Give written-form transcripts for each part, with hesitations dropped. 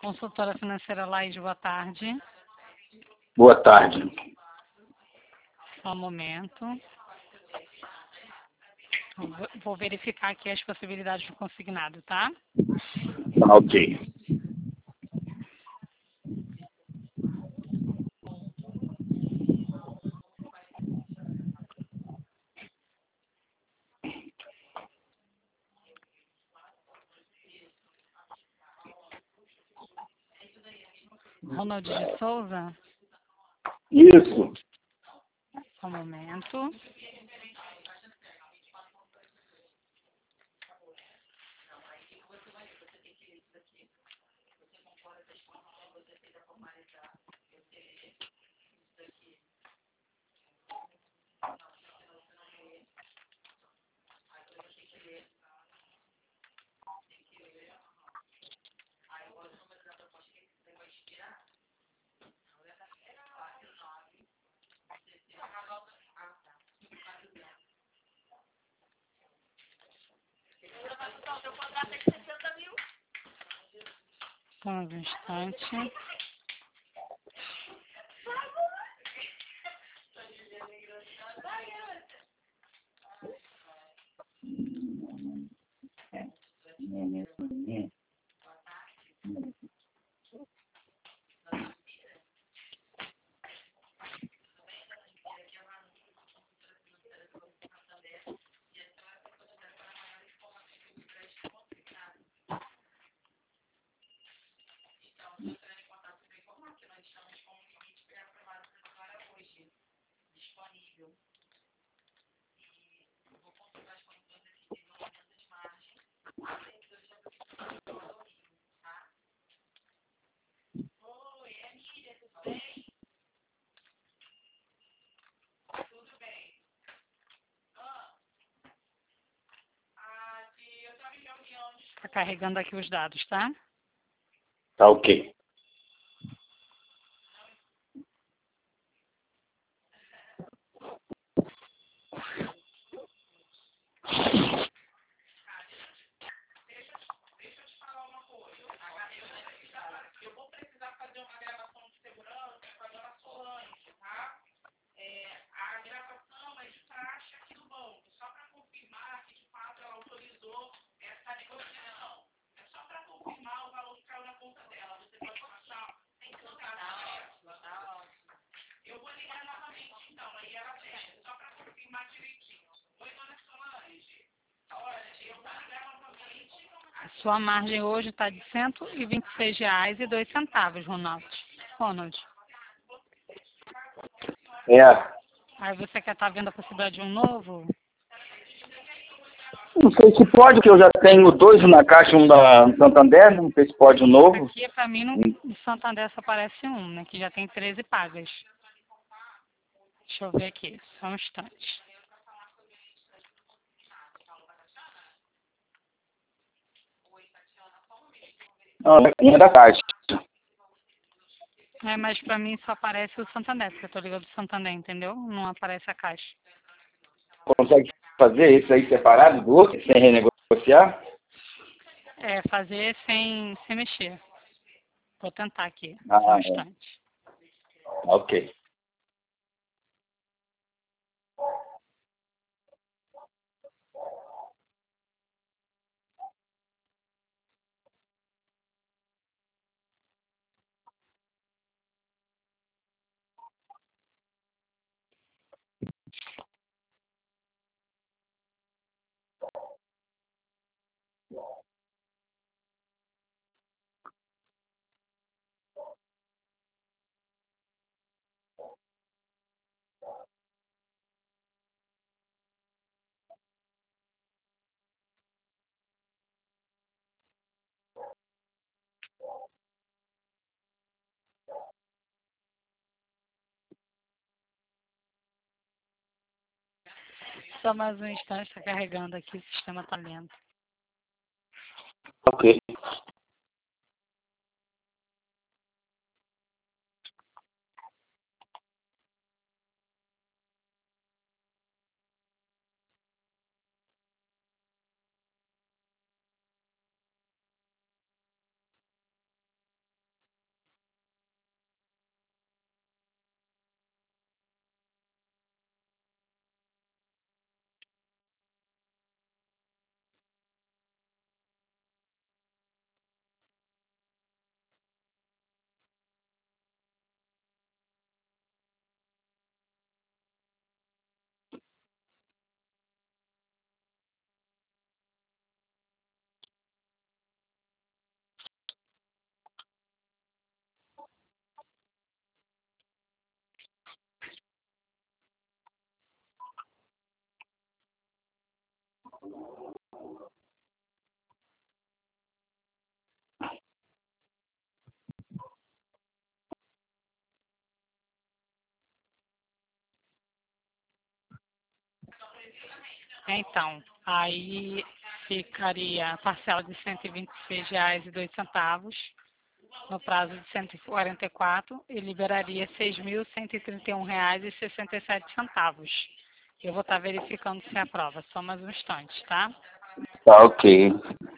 Consultora financeira Laís, boa tarde. Boa tarde. Só um momento. Vou verificar aqui as possibilidades do consignado, tá? Tá, ok. Ronald de Souza, Isso. só um momento. Só um instante. Está carregando aqui os dados, tá? Tá, ok. Sua margem hoje está de R$126,02, Ronald. É. Aí você quer estar vendo a possibilidade de um novo? Não sei se pode, porque eu já tenho dois na Caixa, um no Santander, não sei se pode um novo. Aqui, para mim, no Santander só aparece um, né? Que já tem 13 pagas. Deixa eu ver aqui, só um instante. Não, é da Caixa. É, mas para mim só aparece o Santander, porque eu tô ligado do Santander, entendeu? Não aparece a Caixa. Consegue fazer esse aí separado do outro, sem renegociar? É, fazer sem mexer. Vou tentar aqui, Ah, só um é. instante. Ok. Só mais um instante, está carregando aqui, o sistema está lento. Ok. Então, aí ficaria a parcela de R$ 126,02 no prazo de 144 e liberaria R$ 6.131,67. Eu vou estar verificando se aprova, só mais um instante, tá? Tá ok.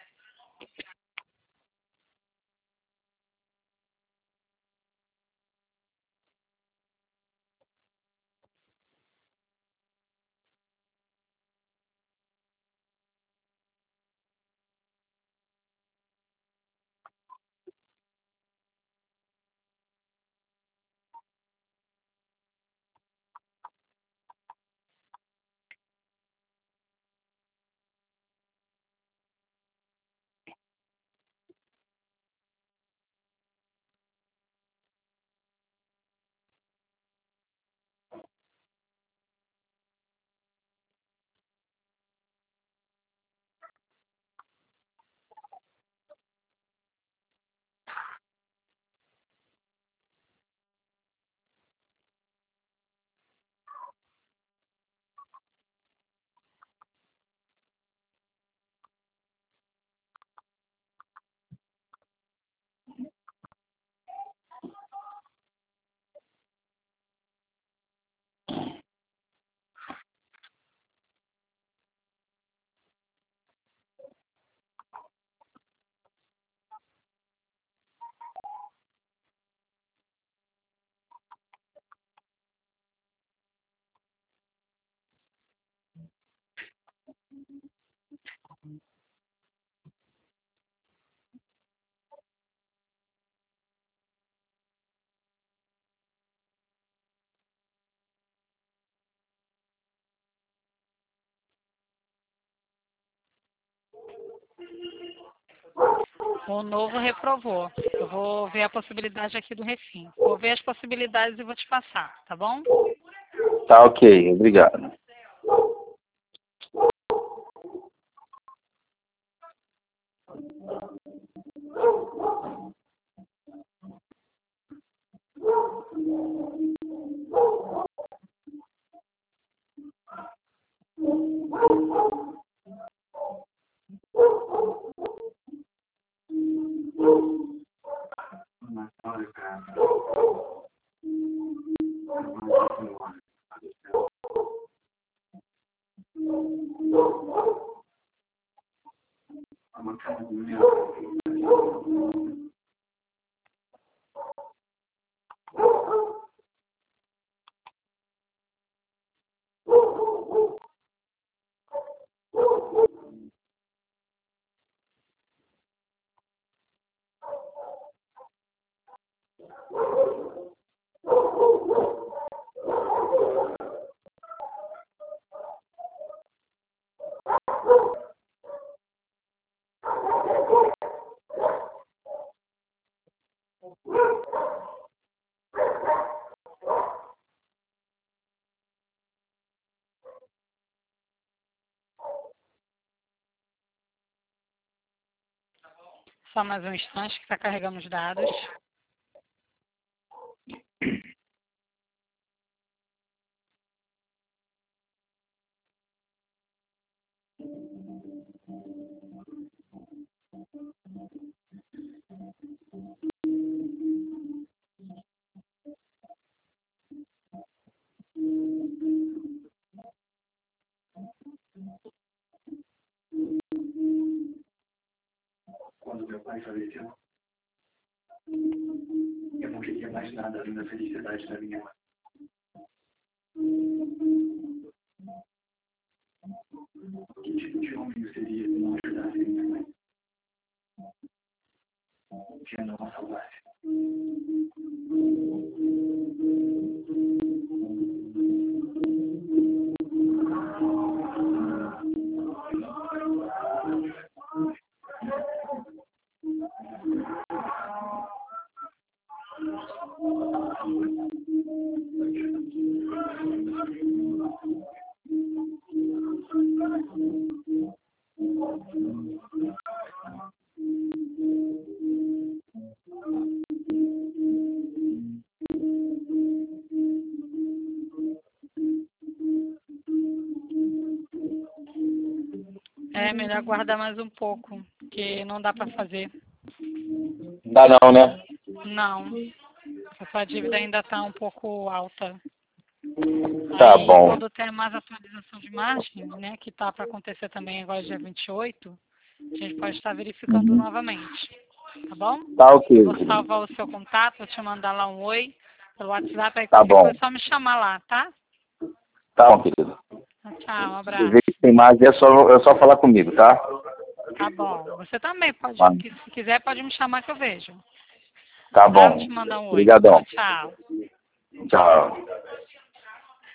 O novo reprovou. Eu vou ver a possibilidade aqui do refim. Vou ver as possibilidades e vou te passar, tá bom? Tá ok, obrigado. Só mais um instante que está carregando os dados. Quando meu pai faleceu, eu não queria mais nada além da felicidade da minha mãe. Que tipo de homem eu seria se não ajudasse minha mãe? Se eu não a salvasse. melhor aguardar mais um pouco, porque não dá para fazer. Dá não, né? Não. A sua dívida ainda está um pouco alta. Tá Aí, bom. quando tem mais atualização de margem, né, que tá para acontecer também agora dia 28, a gente pode estar verificando novamente. Tá bom? Tá ok. Eu vou salvar o seu contato, vou te mandar lá um oi pelo WhatsApp, aí Tá qualquer bom. coisa é só me chamar lá, tá? Tá bom, querido. Tchau, um Se abraço. ver que tem mais, é só falar comigo, tá? Tá bom. Você também pode, Tá. se quiser, pode me chamar que eu vejo. Tá Tá? Vou bom. te mandar um oi. Obrigadão. Tchau, tchau. Tchau.